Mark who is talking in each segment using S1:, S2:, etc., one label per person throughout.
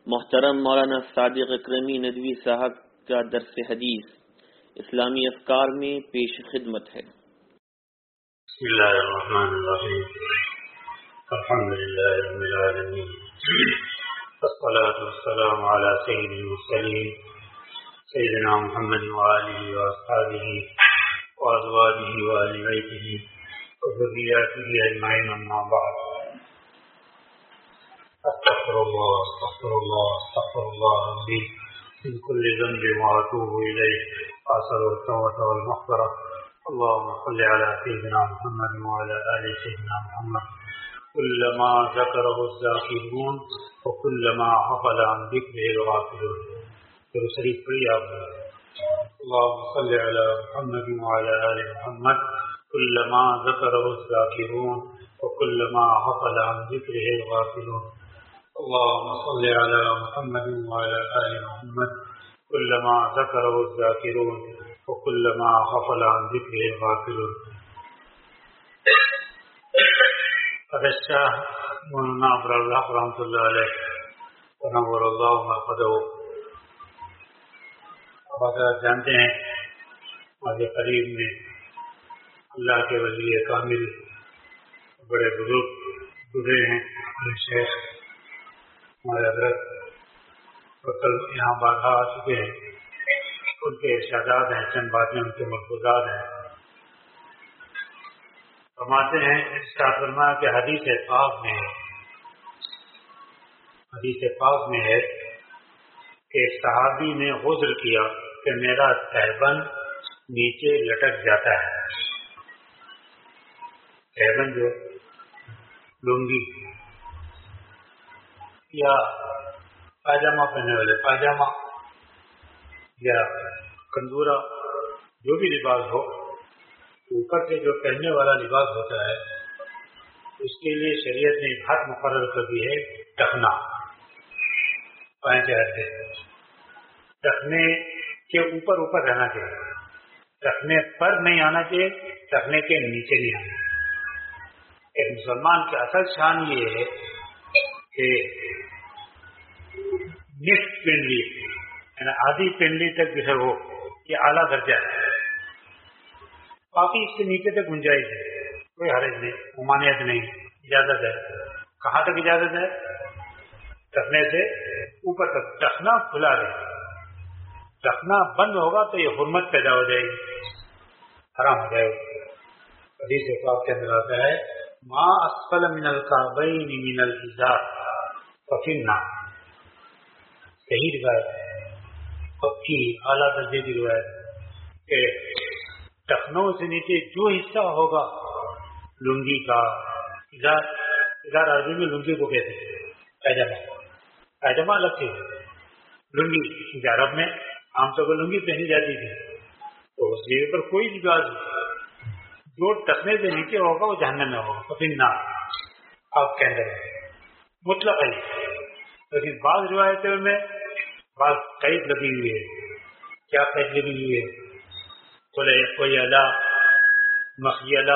S1: محترم مولانا صادق اکرمی ندوی صاحب کا درس حدیث اسلامی افکار میں پیش خدمت ہے۔
S2: بسم اللہ الرحمن الرحیم، الحمد للہ رب العالمین، والصلاة والسلام علی سید المرسلین سیدنا محمد وآلہ واصحابہ وازواجہ وآل بیتہ وذریاتہ اجمعین، اما بعد۔ استغفر استغفر اللہ ربی من كل ذنب واتوب الیہ، واسأل التوبة والمغفرة۔ اللهم صل على سيدنا محمد وعلى آل سيدنا محمد كلما ذكره الذاكرون وكلما غفل عن ذكره الغافلون۔ درود شریف پڑھیے آپ۔ اللهم صل على محمد وعلى آل محمد كلما ذكره الذاكرون وكلما غفل عن ذكره الغافلون۔ اللهم صل على محمد وعلى آل محمد كلما ذكره الذاكرون وكلما غفل عن ذكره الغافلون۔ قد الشاہ مولانا ابرار الحق رحمۃ اللہ علیہ ونور اللہ مرقدہ، آپ جانتے ہیں آج قریب میں اللہ کے ولی کامل بڑے بزرگ گزرے ہیں، شیخ ہمارے حضرت کل یہاں بارہا آ چکے ہیں۔ ان کے ارشادات ہیں، چند باتیں ان کے ملفوظات ہیں۔ فرماتے ہیں ارشاد فرمایا کہ حدیث پاک میں ہے کہ صحابی نے عذر کیا کہ میرا تہبند نیچے لٹک جاتا ہے۔ تہبند جو لنگی یا پاجامہ پہننے والے پاجامہ یا کندورا، جو بھی لباس ہو، اوپر سے جو پہننے والا لباس ہوتا ہے، اس کے لیے شریعت نے ایک حد مقرر کر دی ہے، ٹخنا، پائیں کے ہاتھ سے ٹخنے کے اوپر رہنا چاہیے، ٹخنے پر نہیں آنا چاہیے، ٹخنے کے نیچے نہیں آنا۔ ایک مسلمان کی اصل شان یہ ہے کہ نصف پنڈلی یعنی آدھی پنڈلی تک جو ہے وہ یہ اعلیٰ درجہ ہے، باقی اس کے نیچے تک گنجائش ہے، کوئی حرج نہیں، ممانعت نہیں، اجازت ہے۔ کہاں تک اجازت ہے؟ ٹخنے سے اوپر تک۔ ٹخنا کھلا رہے، ٹخنا بند ہوگا تو یہ حرمت پیدا ہو جائے گی، حرام ہو جائے گا۔ حدیث پاک کے اندر آتا ہے ما اسفل من الکعبین من الازار ففی النار، صحیح روایت ہے، پکی اعلیٰ درجے کی روایت کہ ٹخنوں سے نیچے جو حصہ ہوگا لنگی کا، ادار عربی میں لنگی کو کہتے ہیں، پائجامہ الگ چیز ہے، لنگی کیونکہ عرب میں عام طور پر لنگی پہنی جاتی تھی، تو اس لیے پر کوئی لباس جو ٹخنے سے نیچے ہوگا وہ جہنم میں ہوگا، پھر نہ آپ کے اندر مطلق ہے۔ لیکن بعض روایتوں میں بعض قید لگی ہوئی ہے۔ کیا قید لگی ہوئی ہے؟ کوئی الا، مخیلہ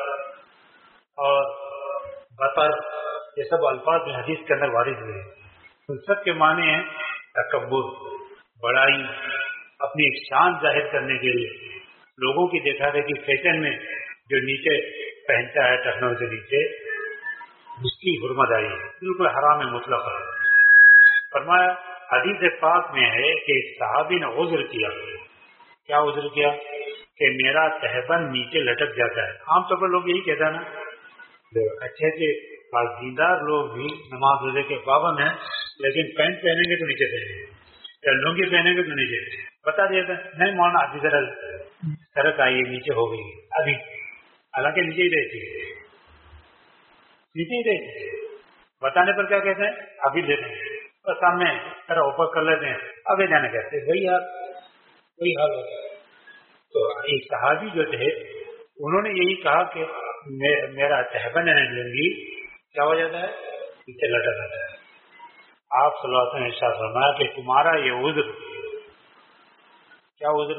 S2: اور بطر، یہ سب الفاظ میں حدیث کے اندر وارد ہوئے ہیں۔ ان سب کے معنی ہیں تکبر، بڑائی، اپنی ایک شان ظاہر کرنے کے لیے، لوگوں کی دیکھا دیکھی فیشن میں جو نیچے پہنتا ہے ٹخنوں سے نیچے، اس کی حرمت آئی ہے، بالکل حرام مطلق ہے۔ فرمایا حدیث پاک میں ہے کہ صحابی نے عذر کیا۔ کیا عذر کیا؟ کہ میرا تہبند نیچے لٹک جاتا ہے۔ عام طور پر لوگ یہی کہتا ہے نا، اچھے بعض دیندار لوگ بھی نماز روزے کے پابند ہیں، لیکن پینٹ پہنیں گے تو نیچے پہنیں گے یا لنگی پہنیں گے تو نیچے بتا دیا تھا، نہیں مولانا ابھی ذرا سڑک آئی ہے، نیچے ہو گئی ابھی، حالانکہ نیچے ہی رہتی ہے، نیچے ہی رہتی ہے۔ بتانے پر کیا کہتے ہیں؟ ابھی دیتے ہیں، اور سامنے ذرا اوپر کر لیتے ہیں، ابھی جانے کہتے ہیں، وہی حال ہوتا ہے۔ تو ایک صحابی جو تھے انہوں نے یہی کہا کہ میرا تہبند لنگی کیا ہو جاتا ہے؟ نیچے لٹک جاتا ہے۔ آپ صلی اللہ علیہ وسلم نے ارشاد فرمایا کہ تمہارا یہ عذر، کیا عذر؟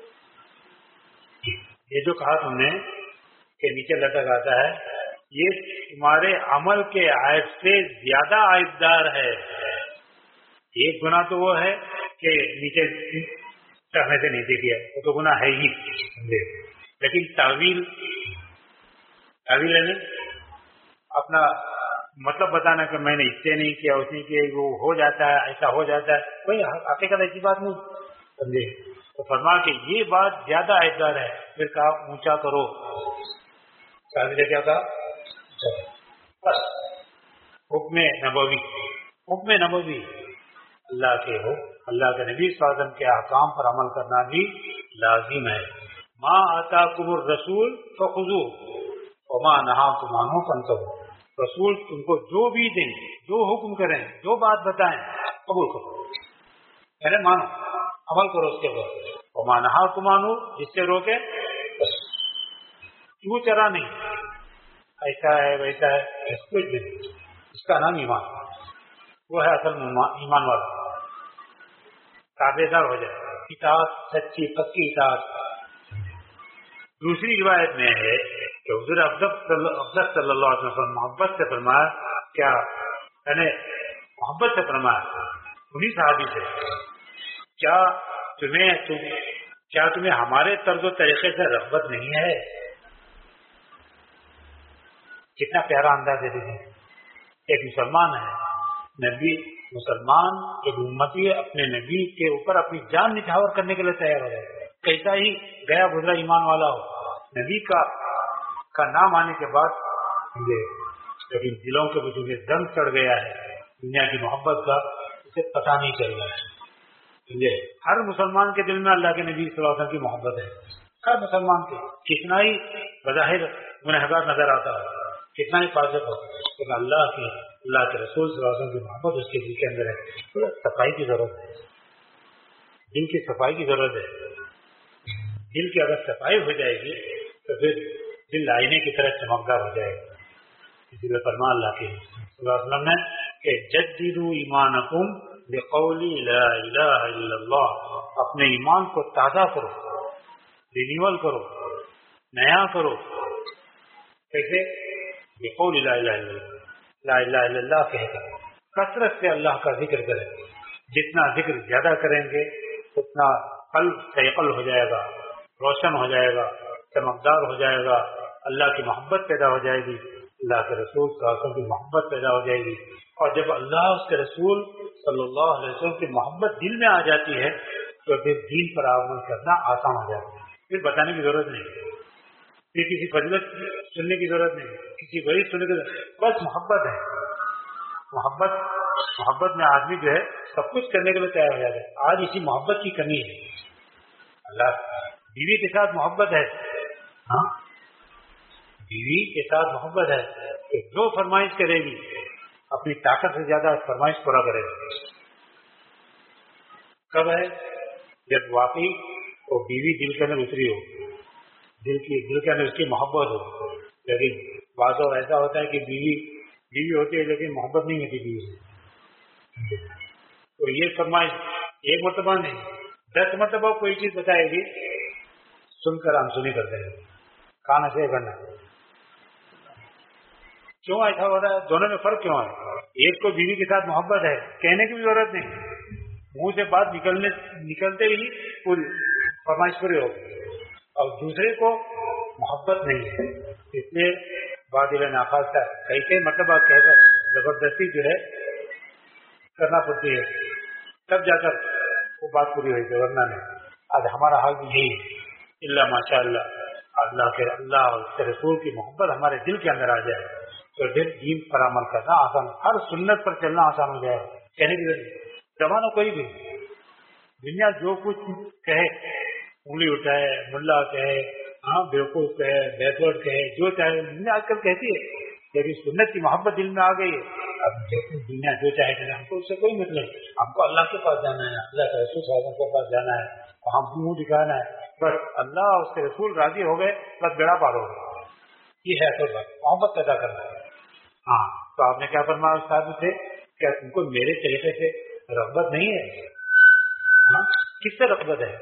S2: یہ جو کہا تم نے کہ نیچے لٹک آتا ہے، یہ تمہارے عمل کے عیب سے زیادہ عیبدار ہے، ایک گناہ تو وہ ہے کہ نیچے چڑھنے سے نیچے کیا، وہ تو گناہ ہے ہی، لیکن تعویل یعنی اپنا مطلب بتانا کہ میں نے اس سے نہیں کیا، اس نے کیا، وہ ہو جاتا ہے، ایسا ہو جاتا ہے، کوئی حقیقت ایسی بات نہیں، سمجھے؟ تو فرما کہ یہ بات زیادہ عائدار ہے، پھر کہا اونچا کرو، کیا کہا؟ بس حکم نبوی اللہ کے ہو، اللہ کے نبی صلی اللہ علیہ وسلم کے احکام پر عمل کرنا بھی لازم ہے۔ ما آتاکم الرسول فخذوہ وما نہاکم عنہ فانتہوا، رسول تم کو جو بھی دیں، جو حکم کریں، جو بات بتائیں، قبول کرو، یعنی مانو، عمل کرو اس کے بعد۔ وما نہاکم عنہ، جس سے روکے بس کیوں چرا نہیں، ایسا ہے ویسا ہے، کچھ بھی نہیں، اس کا نام ایمان، وہ ہے اصل ایمان والا، تابع دار ہو جائے، اطاعت، سچی پکی اطاعت۔ دوسری روایت میں ہے کہ حضور افضل صلی اللہ علیہ وسلم محبت سے فرمایا، کیا یعنی محبت سے فرمایا انہی صحابی سے، کیا تمہیں ہمارے طرز و طریقے سے رغبت نہیں ہے؟ کتنا پیارا انداز ہے، دیکھیں، ایک مسلمان ہے، نبی مسلمان ایک امتی اپنے نبی کے اوپر اپنی جان نچھاور کرنے کے لیے تیار ہو جائے، کیسا ہی گیا گزرا ایمان والا ہو، نبی کا نام آنے کے بعد لیکن دلوں کے وجود میں دم چڑھ گیا ہے دنیا کی محبت کا، اسے پتہ نہیں چل رہا ہے۔ ہر مسلمان کے دل میں اللہ کے نبی صلی اللہ علیہ وسلم کی محبت ہے، ہر مسلمان کے، کتنا ہی بظاہر گنہگار نظر آتا ہے، کتنا ہی فاسق ہو، لیکن اللہ کے رسول صلی اللہ علیہ وسلم کی محبت اس کے دل کے اندر ہے۔ صفائی کی ضرورت ہے، دل کی صفائی کی ضرورت ہے۔ دل کی اگر صفائی ہو جائے گی تو پھر دل آئینے کی طرح چمکدار ہو جائے گا۔ اسی لیے فرما اللہ کے صلی اللہ علیہ وسلم نے کہ جددوا ایمانکم بقول لا الہ الا اللہ، اپنے ایمان کو تازہ کرو، رینیول کرو، نیا کرو، کیسے؟ بقول لا الہ الا اللہ، لا الہ الا اللہ کہہ کر کثرت سے اللہ کا ذکر کریں، جتنا ذکر زیادہ کریں گے اتنا قلب سیقل ہو جائے گا، روشن ہو جائے گا، چمکدار ہو جائے گا، اللہ کی محبت پیدا ہو جائے گی، اللہ کے رسول صلی اللہ علیہ وسلم کی محبت پیدا ہو جائے گی، اور جب اللہ اس کے رسول صلی اللہ علیہ وسلم کی محبت دل میں آ جاتی ہے تو پھر دین پر عمل کرنا آسان ہو جاتا ہے، پھر بتانے کی ضرورت نہیں، پھر کسی فضیلت سننے کی ضرورت نہیں، کسی غریب سننے کی ضرورت، بس محبت ہے، محبت میں آدمی جو ہے سب کچھ کرنے کے لیے تیار ہو جاتا ہے۔ آج اسی محبت کی کمی ہے۔ اللہ بیوی کے ساتھ محبت ہے، ہاں بیوی کے ساتھ محبت ہے کہ جو فرمائش کرے گی اپنی طاقت سے زیادہ فرمائش پورا کرے گا۔ کب ہے؟ جب واقعی وہ بیوی دل کے اندر اتری ہو، دل کے اندر اس کی محبت ہو۔ لیکن بعض اور ایسا ہوتا ہے کہ بیوی ہوتی ہے لیکن محبت نہیں ہوتی بیوی سے، تو یہ فرمائش ایک مرتبہ نہیں 10 مرتبہ کوئی چیز بتائے گی، سن کر ہم سنی کرتے ہیں، کان سے کرنا۔ کیوں ایسا ہو رہا ہے؟ دونوں میں فرق کیوں ہے؟ ایک کو بیوی کے ساتھ محبت ہے، کہنے کی بھی ضرورت نہیں، منہ سے بات نکلتے ہی پوری فرمائش پوری ہوگی، اور دوسرے کو محبت نہیں ہے، اس لیے بادل ناخواستہ کئی مرتبہ کہہ کر زبردستی جو ہے کرنا پڑتی ہے، تب جا کر وہ بات پوری ہوئی، ورنہ نہیں۔ آج ہمارا حال بھی یہی ہے، اللہ ماشاء اللہ، اللہ اور اس کے رسول کی محبت ہمارے دل کے اندر آ جائے تو پھر دین پر عمل کرنا آسان، ہر سنت پر چلنا آسان ہو جائے۔ کہنے کی زمانہ کوئی بھی دنیا جو کچھ کہے، انگلی اٹھائے، ملا کہے، ہاں بیوقوف کہے، بیکورڈ کہے، جو چاہے دنیا آج کل کہتی ہے، لیکن سنت کی محبت دل میں آ گئی ہے۔ اب دنیا جو چاہے کرے، ہم کو اس سے کوئی مطلب، ہم کو اللہ کے پاس جانا ہے، اللہ کے رسول صلی اللہ علیہ وسلم کے پاس جانا ہے، وہاں منہ دکھانا ہے، بس اللہ اور اس کے رسول راضی ہو گئے، بس بیڑا پار ہو گیا۔ یہ ہے اصل بات، محبت پیدا کرنا ہے۔ ہاں تو آپ نے کیا فرمایا استاد سے؟ کیا تم کو میرے طریقے سے رغبت نہیں ہے؟ کس سے رغبت ہے؟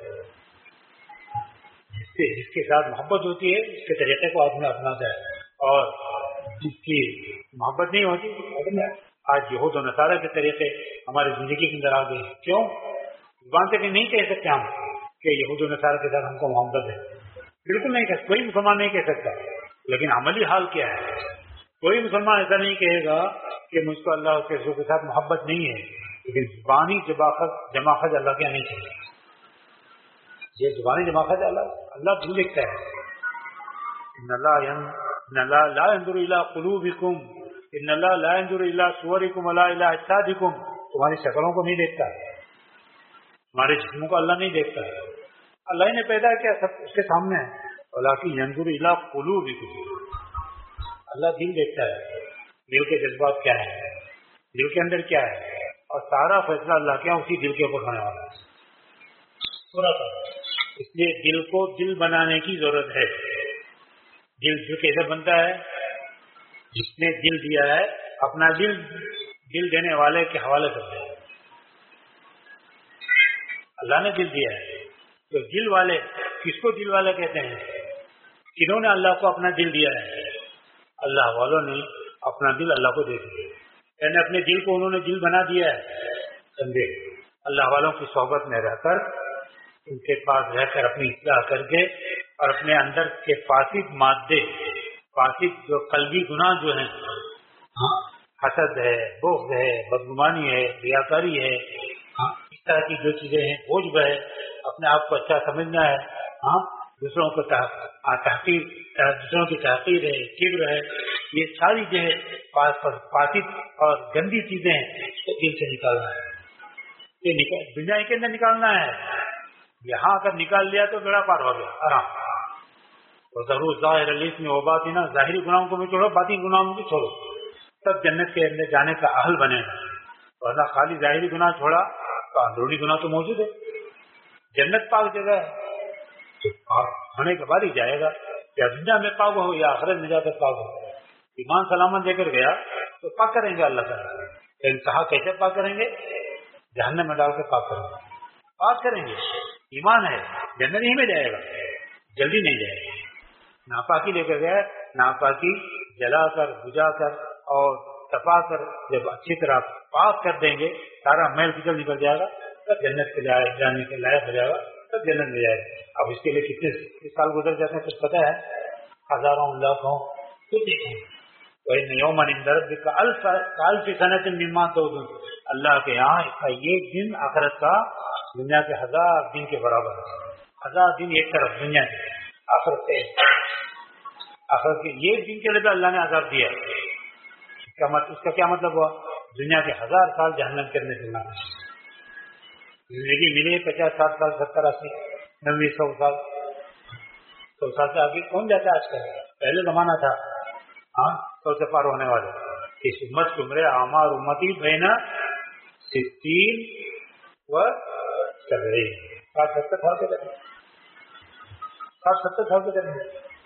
S2: جس کے ساتھ محبت ہوتی ہے اس کے طریقے کو آدمی اپناتا ہے، اور جس کی محبت نہیں ہوتی آج یہود و نصارہ کے طریقے ہماری زندگی کے اندر آ گئے. کیوں؟ زبان سے نہیں کہہ سکتے ہم کہ یہود و نصارہ کے ساتھ ہم کو محبت ہے. بالکل نہیں کہہ سکتے، کوئی مسلمان نہیں کہہ سکتا. لیکن عملی حال کیا ہے؟ کوئی مسلمان ایسا نہیں کہے گا کہ مجھ کو اللہ کے رسول کے ساتھ محبت نہیں ہے، لیکن زبانی جماخت اللہ کے نہیں چاہیے. یہ زبانی جماخت اللہ دل دیکھتا ہے. ان اللہ لا ينظر الى قلوبكم ان اللہ لا ينظر الى صوركم ولا الى اجسادكم. تمہاری شکلوں کو نہیں دیکھتا، تمہارے جسموں کو اللہ نہیں دیکھتا. اللہ نے پیدا کیا سب اس کے سامنے ہے. ولكن ينظر الى قلوبكم. اللہ دل دیکھتا ہے، دل کے جذبات کیا ہے، دل کے اندر کیا ہے، اور سارا فیصلہ اللہ کیا اسی دل کے اوپر ہونے والا ہے. پورا اس لیے دل کو دل بنانے کی ضرورت ہے. دل کیسے بنتا ہے؟ جس نے دل دیا ہے اپنا دل دینے والے کے حوالے کرتے ہیں. اللہ نے دل دیا ہے تو دل والے کس کو دل والے کہتے ہیں؟ کنہوں نے اللہ کو اپنا دل دیا ہے؟ اللہ والوں نے اپنا دل اللہ کو دے دیا، یعنی اپنے دل کو انہوں نے دل بنا دیا ہے. سمجھے؟ اللہ والوں کی صحبت میں رہ کر، ان کے پاس رہ کر اپنی اصلاح کر کے، اور اپنے اندر کے فاسد مادے، فاسد جو قلبی گناہ جو ہیں، حسد ہے، بغض ہے، بدگمانی ہے، ریاکاری ہے، اس طرح کی جو چیزیں ہیں، عجب ہے، اپنے آپ کو اچھا سمجھنا ہے، دوسروں کو تحقیر، دوسروں کی تحقیر ہے، کبر ہے، یہ ساری جو ہے فاسد اور گندی چیزیں ہیں اس کو دل سے نکالنا ہے. یہ دنیا کے اندر نکالنا ہے. یہاں اگر نکال لیا تو بیڑا پار ہو گیا آرام. ضرور ظاہر علیس میں وہ بات ہی نا، ظاہری گناہوں کو بھی چھوڑو، باطنی گناہوں کو بھی چھوڑو، تب جنت کے اندر جانے کا اہل بنے گا. ورنہ خالی ظاہری گناہ چھوڑا تو اندرونی گناہ تو موجود ہے. جنت پاک جگہ ہے تو پاک ہونے کے بعد ہی جائے گا. یا دنیا میں پاک ہو یا آخرت میں جا کر پاک ہو. ایمان سلامت دے کر گیا تو پاک کریں گے اللہ تعالیٰ. لیکن کہا کیسے پاک کریں گے؟ جہنم میں ڈال کے پاک کریں گے. پاک کریں گے، ایمان ہے، جنت ہی میں جائے گا، جلدی نہیں جائے گا. ناپاکی لے کر گیا، ناپاکی جلا کر بجھا کر اور صفا کر جب اچھی طرح پاک کر دیں گے، سارا میل کچل نکل جائے گا، تب جنت کے جانے کے لائق ہو جائے گا، تب جنت میں جائے گا. اب اس کے لیے کتنے سال گزر جاتے ہیں کچھ پتہ ہے؟ ہزاروں لاکھوں کچھ نہیں. وَإِنَّ يَوْمًا عِندَ رَبِّكَ كَأَلْفِ سَنَةٍ مِّمَّا تَعُدُّونَ. اللہ کے یہاں اس کا ایک دن آخرت کا دنیا کے 1000 دن کے برابر ہے. 1000 دن ایک طرف دنیا کے، آخرت کے ایک دن کے لیے اللہ نے عذاب دیا. اس کا کیا مطلب ہوا؟ دنیا کے 1000 سال جہنم کے اندر چلنا. زندگی ملی 50 60 سال 70 80 90 100 سال. 100 سال سے آگے کون جاتا ہے آج کل؟ پہلے زمانہ تھا 100 سے پار ہونے والے. اس امت کی عمر اعمار امتی بین 60 و 70 60-70 سال کے کریں، 60-70 سال کے کریں،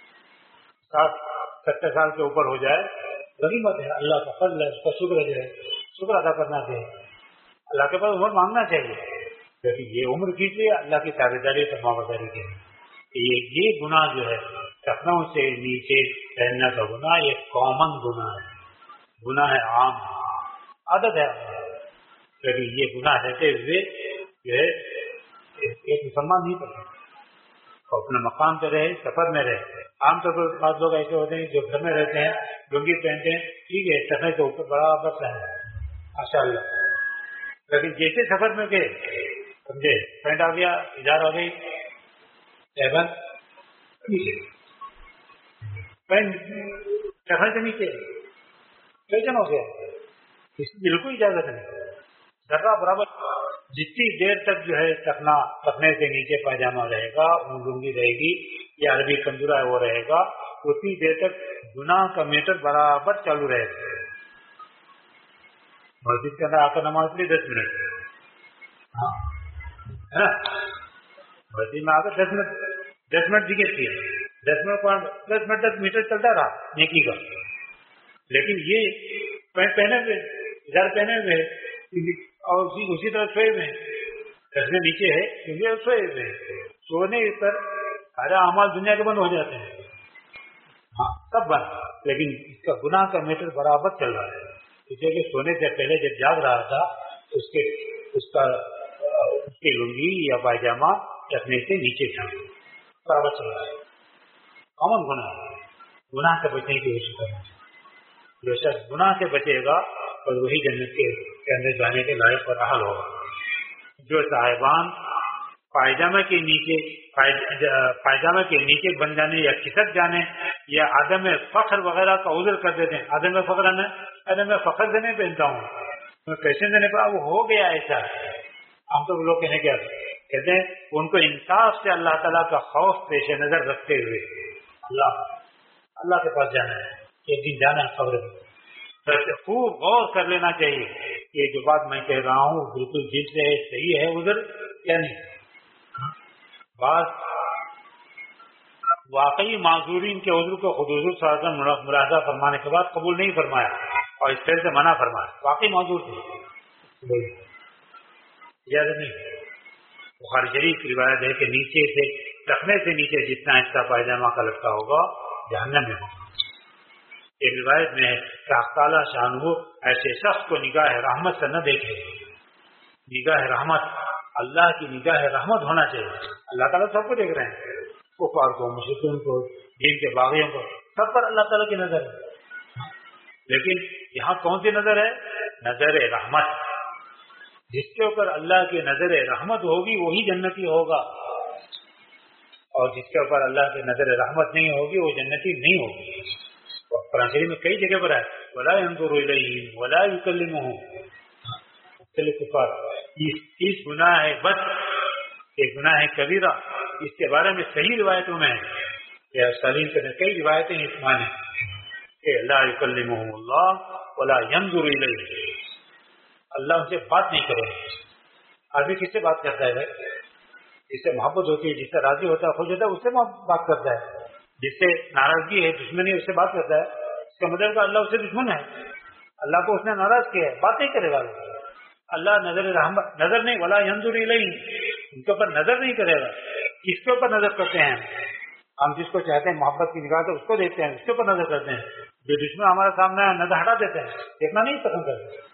S2: 60-70 سال کے اوپر ہو جائے غنیمت ہے. اللہ کا فضل ہے، اس کا شکر ہے، شکر ادا کرنا چاہیے. اللہ کے پاس عمر مانگنا چاہیے، لیکن یہ عمر کیجیے اللہ کی تابعداری فرمانبرداری کے. یہ گناہ جو ہے ٹخنوں سے نیچے پہننا کا گناہ، یہ کامن گناہ ہے، گناہ ہے عام، عادت ہے. لیکن یہ گناہ رہتے ہوئے جو ہے ایک مسلمان نہیں کرتا، اپنے مقام پہ رہے، سفر میں رہے. عام طور پر بعض لوگ ایسے ہوتے ہیں جو گھر میں رہتے ہیں، لنگی پہنتے ہیں، ٹھیک ہے، ٹخنے کے اوپر برابر پہنتے ہیں ماشاء اللہ. لیکن جیسے سفر میں گئے، سمجھے، پینٹ آ گیا، اجار آ گئی، پینٹ ٹخنے سے نیچے فیشن ہو گیا. اس کی بالکل اجازت نہیں. ذرا برابر جتنی دیر تک جو ہے ٹخنے سے نیچے پائجامہ رہے گا، لنگی رہے گی یا عربی کنجورا ہے وہ رہے گا، اتنی دیر تک گناہ کا میٹر برابر چالو رہے گا. مسجد کے اندر آ کر نماز پڑھی 10 منٹ، مسجد میں آ کر 10 منٹ ذکر کیا، 10 منٹ تک میٹر چلتا رہا نیکی کا. لیکن یہ پینٹ پہنے ہوئے، اظہار پہنے ہوئے اور اسی طرح سوئے ہوئے، ٹخنے نیچے ہے کیونکہ سوئے ہوئے، سونے پر سارے اعمال دنیا کے بند ہو جاتے ہیں، سب بند. لیکن اس کا گناہ کا میٹر برابر چل رہا ہے. اس لیے کہ سونے سے پہلے جب جاگ رہا تھا اس کی لنگی یا پائجامہ رکھنے سے نیچے تھا، برابر چل رہا ہے، کامن گناہ سے بچنے کی کوشش کرنا چاہیے۔ جو شخص گناہ سے بچے گا اور وہی جنت کے اندر جانے کے لائق اور اہل ہوگا۔ جو صاحبان پائجامے کے نیچے بن جانے یا کھسک جانے یا عدم فخر وغیرہ کا عذر کر دیتے ہیں، عدم فخر سے نہیں پہنتا ہوں، میں پیشن دینے پر وہ ہو گیا ایسا، ہم تو لوگ کہتے ہیں ان کو انصاف سے اللہ تعالیٰ کا خوف پیش نظر رکھتے ہوئے اللہ کے پاس جانا ہے، ایک دن جانا ہے قبر میں، خوب غور کر لینا چاہیے کہ جو بات میں کہہ رہا ہوں بالکل دل سے صحیح ہے عذر یا نہیں۔ بعض واقعی معذورین کے عذر کو خود حضور صلی اللہ علیہ وسلم ملاحظہ فرمانے کے بعد قبول نہیں فرمایا اور اس طرح سے منع فرمایا، واقعی معذور تھے، اجازت نہیں۔ بخاری شریف کی روایت ہے کہ نیچے سے ٹخنے سے نیچے جتنا حصہ پائجامہ کا لٹکا ہوگا جہنم میں ہوگا۔ ایک روایت میں ہے کہ اللہ تعالیٰ شانہ ایسے شخص کو نگاہ رحمت سے نہ دیکھے، نگاہ رحمت، اللہ کی نگاہ رحمت ہونا چاہیے۔ اللہ تعالیٰ سب کو دیکھ رہے ہیں، کفار کو، مشرکین کو، دین کے باغیوں کو، سب پر اللہ تعالیٰ کی نظر ہے، لیکن یہاں کون سی نظر ہے؟ نظر رحمت۔ جس کے اوپر اللہ کی نظر رحمت ہوگی وہی جنتی ہوگا، اور جس کے اوپر اللہ کی نظر رحمت نہیں ہوگی وہ جنتی نہیں ہوگی۔ قرآن شریف میں کئی جگہ پر ہے وَلَا يَنظُرُ إِلَيْهِمْ وَلَا يُكَلِّمُهُمْ۔ اس گناہ ہے بد، یہ گناہ ہے کبیرہ، اس کے بارے میں صحیح روایتوں میں ہے، سلیم کے کئی روایتیں اس معنی کہ لا يكلمهم اللہ ولا ينظر إليه، اللہ ان سے بات نہیں کرے۔ آدمی کس سے بات کرتا ہے بھائی؟ جس سے محبت ہوتی ہے، جس سے راضی ہوتا ہے، خوش ہوتا ہے، اس سے بات کرتا ہے۔ جس سے ناراضگی ہے، دشمنی، اس سے بات کرتا ہے، اس کا مطلب کہ اللہ اس سے دشمن ہے، اللہ کو اس نے ناراض کیا ہے، بات نہیں کرے گا اللہ۔ نظر رحمت، نظر نہیں، ولا ينظر إليه، ان کے اوپر نظر نہیں کرے گا۔ کس کے اوپر نظر کرتے ہیں ہم جس کو چاہتے ہیں محبت کی نگاہ سے اس کو دیکھتے ہیں، اس کے اوپر نظر کرتے ہیں۔ جو دشمن ہمارے سامنے ہے نظر ہٹا دیتے ہیں، دیکھنا نہیں پسند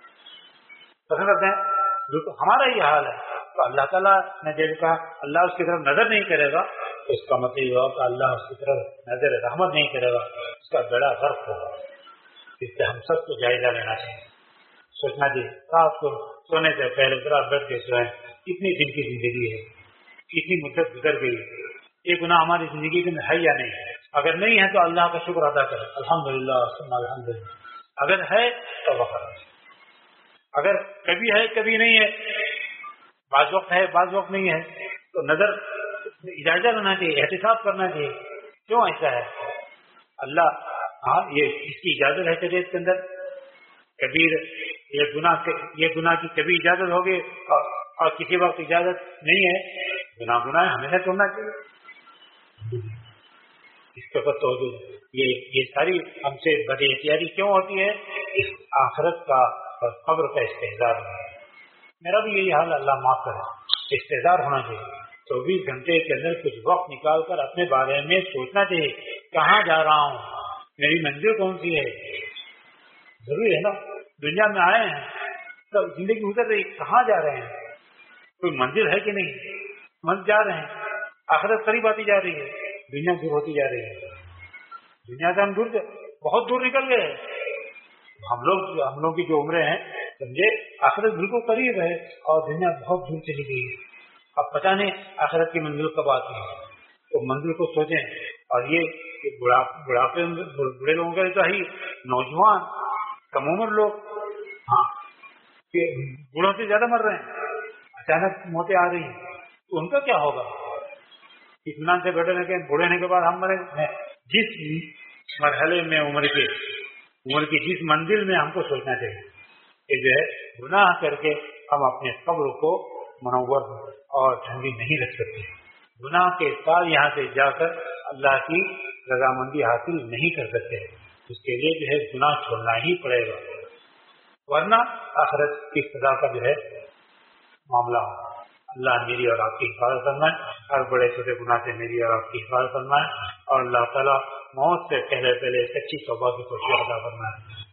S2: کرتے ہیں، ہمارا یہ حال ہے۔ تو اللہ تعالیٰ نے جب کہا اللہ اس کی طرف نظر نہیں کرے گا تو اس کا مطلب یہ ہوگا کہ اللہ اس کی طرف نظر رحمت نہیں کرے گا، اس کا بیڑا غرق ہوگا۔ اس سے ہم سب کو جائزہ لینا چاہیے، سوچنا چاہیے رات کو سونے سے پہلے ذرا بیٹھ کے سوئیں، کتنی دن کی زندگی ہے، کتنی مدت گزر گئی، یہ گناہ ہماری زندگی میں ہے یا نہیں؟ اگر نہیں ہے تو اللہ کا شکر ادا کریں، الحمدللہ ثم الحمدللہ۔ اگر ہے تو وقت، اگر کبھی ہے کبھی نہیں ہے، بعض وقت ہے بعض وقت نہیں ہے، تو نظر اجازت لینا چاہیے، احتساب کرنا چاہیے کیوں ایسا ہے۔ اللہ یہ اس کی اجازت ہے شریعت کے اندر، کبیر یہ گناہ کی کبھی اجازت ہوگی اور کسی وقت اجازت نہیں ہے، گناہ ہمیشہ چھوڑنا چاہیے۔ اس کے اوپر تو یہ ساری ہم سے بد احتیاطی کیوں ہوتی ہے؟ اس آخرت کا اور قبر کا استحضار ہے۔ میرا بھی یہی حال، اللہ معاف کرے، استحضار ہونا چاہیے۔ 24 گھنٹے کے اندر کچھ وقت نکال کر اپنے بارے میں سوچنا چاہیے، کہاں جا رہا ہوں، میری منزل کون سی ہے۔ ضروری ہے نا، دنیا میں آئے ہیں تو زندگی گزر رہی، کہاں جا رہے ہیں، کوئی منزل ہے کہ نہیں، منزل جا رہے ہیں، آخرت قریب آتی جا رہی ہے، دنیا دور ہوتی جا رہی ہے، دنیا سے ہم بہت دور نکل گئے۔ ہم لوگ کی جو عمریں ہیں سمجھے، آخرت بالکل قریب ہے اور دنیا بہت دور چلی گئی ہے۔ اب پتہ نہیں آخرت کی منزل کب آتی ہے، تو منزل کو سوچیں۔ اور یہ بڑھاپے بڑے لوگوں کے تو ہی، نوجوان کم عمر لوگ بوڑھوں سے زیادہ مر رہے ہیں، اچانک موتیں آ رہی ہیں، تو ان کا کیا ہوگا؟ اطمینان سے بیٹھے رہے بوڑھے ہونے کے بعد ہم مرے، جس مرحلے میں عمر کی جس منزل میں ہم کو سوچنا چاہیے کہ جو ہے گناہ کر کے ہم اپنے قبر کو منور اور ٹھنڈی نہیں رکھ سکتے، گناہ کے ساتھ یہاں سے جا کر اللہ کی رضامندی حاصل نہیں کر سکتے، اس کے لیے جو ہے گناہ چھوڑنا ہی پڑے گا، ورنہ آخرت کی سزا کا جو ہے معاملہ ہو۔ اللہ میری اور آپ کی حفاظت فرمائے، ہر بڑے چھوٹے گناہ سے میری اور آپ کی حفاظت فرمائے، اور اللہ تعالیٰ موت سے پہلے سچی توبہ کی توفیق عطا فرمائے۔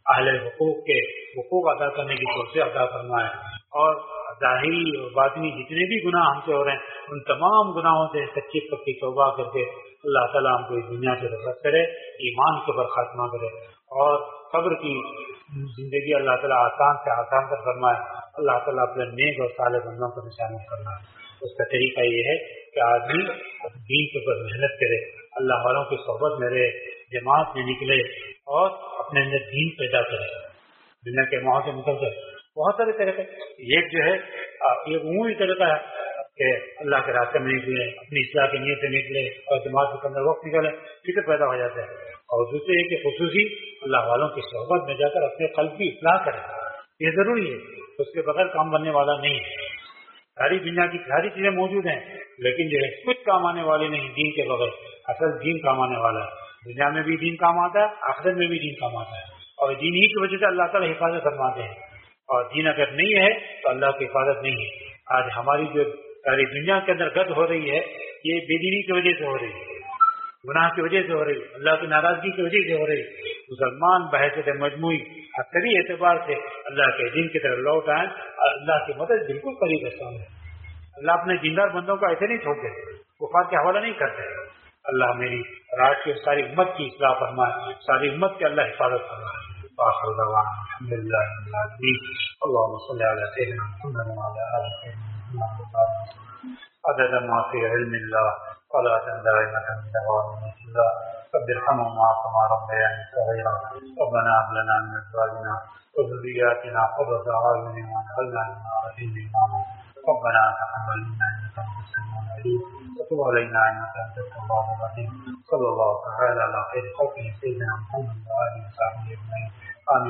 S2: اہل حقوق کے حقوق ادا کرنے کی توفیق عطا فرمائے، اور ظاہری اور باطنی جتنے بھی گناہ ہم سے ہو رہے ہیں ان تمام گناہوں سے سچی پکی توبہ کر کے اللہ تعالیٰ ہم کو اس دنیا سے رخصت کرے، ایمان کے اوپر خاتمہ کرے، اور قبر کی زندگی اللہ تعالیٰ آسان سے آسان کر فرمائے، اللہ تعالیٰ اپنے نیک اور صالح بندوں کو نشان فرمائے۔ اس کا طریقہ یہ ہے کہ آدمی دین کے اوپر محنت کرے، اللہ والوں کی صحبت میں رہے، جماعت میں نکلے اور اپنے اندر دین پیدا کرے، دنیا کے ماحول سے نکل کر۔ بہت سارے طریقے، ایک جو ہے یہ عمومی طریقہ ہے کہ اللہ کے راستے میں نکلے، اپنی اصلاح کی نیت سے نکلے اور جماعت کے اندر وقت نکالے، فکر پیدا ہو جاتا ہے۔ اور دوسرے یہ کہ خصوصی اللہ والوں کی صحبت میں جا کر اپنے قلب کی اصلاح کرے، یہ ضروری ہے، اس کے بغیر کام بننے والا نہیں ہے۔ ساری دنیا کی ساری چیزیں موجود ہیں لیکن جو ہے کچھ کام آنے والی نہیں دین کے بغیر۔ اصل دین کام آنے والا ہے، دنیا میں بھی دین کام آتا ہے، آخرت میں بھی دین کام آتا ہے، اور دین ہی کی وجہ سے اللہ تعالیٰ حفاظت فرماتے ہیں، اور دین اگر نہیں ہے تو اللہ کی حفاظت نہیں ہے۔ آج ہماری جو ساری دنیا کے اندر گد ہو رہی ہے یہ بے دینی کی وجہ سے ہو رہی ہے، گناہ کی وجہ سے ہو رہی ہے، اللہ کی ناراضگی کی وجہ سے ہو رہی ہے۔ مسلمان بحیثیت مجموعی عسکری اعتبار سے اللہ کے دین کی طرف لوٹ آئیں اور اللہ کی مدد بالکل قریب ہے۔ اللہ اپنے دیندار بندوں کو ایسے نہیں چھوڑتے، کفار کے حوالہ نہیں کرتے۔ اللہ میری اور آج کی ساری امت کی اصلاح فرمائے، ساری امت کے اللہ حفاظت فرمائے۔ آخر دعوانا الحمدللہ رب العالمین۔ اللهم صل على سيدنا محمد وعلى آل سيدنا محمد عدد ما في علم الله صلاة دائمة بدوام ملك الله رب ارحمهما كما ربياني صغيرا ربنا هب لنا من أزواجنا وذرياتنا قرة أعين واجعلنا للمتقين إماما ربنا تقبل منا إنك أنت السميع العليم وتب علينا إنك أنت التواب الرحيم صلى الله تعالى على خير خلقه سيدنا محمد وآله وصحبه أجمعين